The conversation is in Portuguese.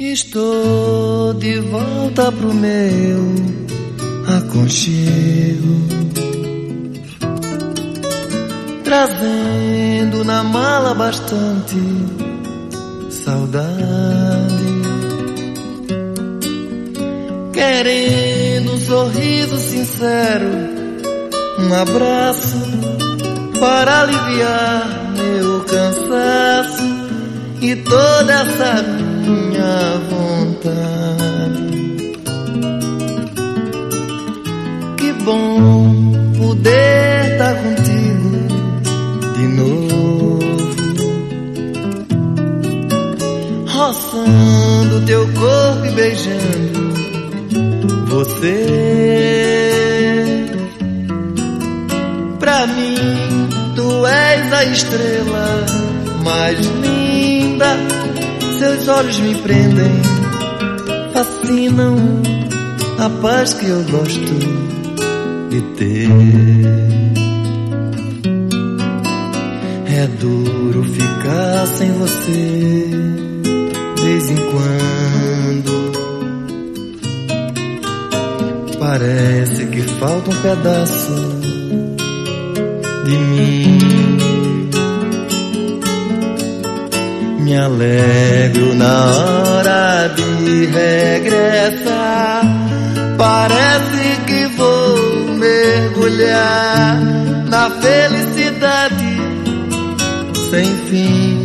Estou de volta pro meu aconchego, trazendo na mala bastante saudade, querendo um sorriso sincero, um abraço para aliviar meu cansaço e toda essa minha vontade. Que bom poder estar contigo de novo, roçando teu corpo e beijando você. Pra mim tu és a estrela mais linda, seus olhos me prendem, fascinam, a paz que eu gosto de ter. É duro ficar sem você, de vez em quando parece que falta um pedaço de mim. Me alegro na hora de regressar, parece que vou mergulhar na felicidade sem fim.